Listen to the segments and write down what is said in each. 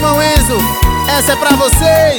irmão Enzo, essa é pra vocês.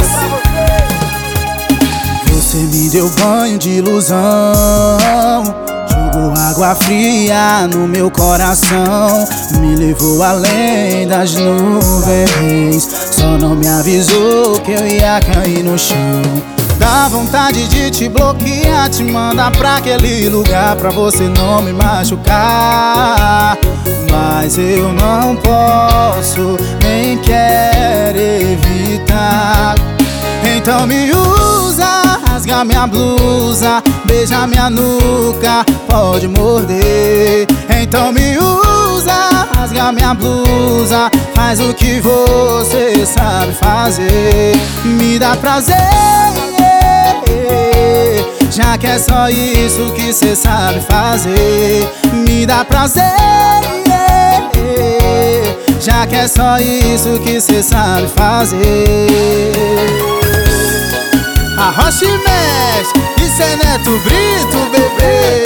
Você me deu banho de ilusão, jogou água fria no meu coração, me levou além das nuvens, só não me avisou que eu ia cair no chão. Dá vontade de te bloquear, te mandar pra aquele lugar pra você não me machucar, mas eu não posso, nem quero evitar. Então me usa, rasga minha blusa, beija minha nuca, pode morder. Então me usa, rasga minha blusa, faz o que você sabe fazer. Me dá prazer, já que é só isso que cê sabe fazer. Me dá prazer, já que é só isso que cê sabe fazer. Arrocha e mexe, isso é Neto Brito, bebê.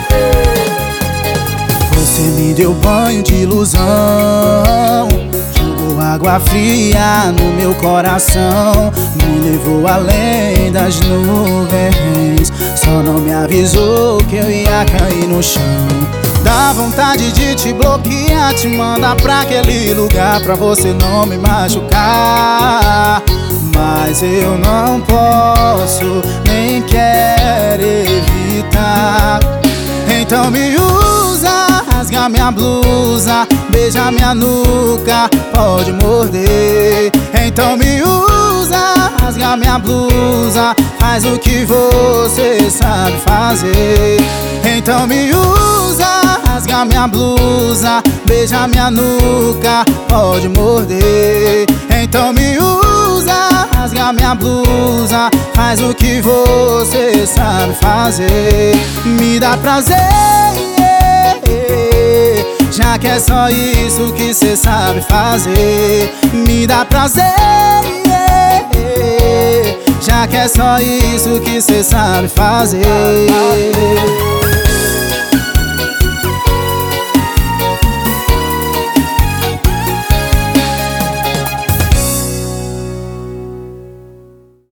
Você me deu banho de ilusão, jogou água fria no meu coração, me levou além das nuvens, só não me avisou que eu ia cair no chão. Dá vontade de te bloquear, te mandar pra aquele lugar pra você não me machucar, mas eu não posso, nem quero evitar. Então me usa, rasga minha blusa, beija minha nuca, pode morder. Então me usa, rasga minha blusa, faz o que você sabe fazer. Então me usa, rasga minha blusa, beija minha nuca, pode morder. Então me usa, rasga minha blusa, faz o que você sabe fazer. Me dá prazer, já que é só isso que cê sabe fazer. Me dá prazer, já que é só isso que cê sabe fazer.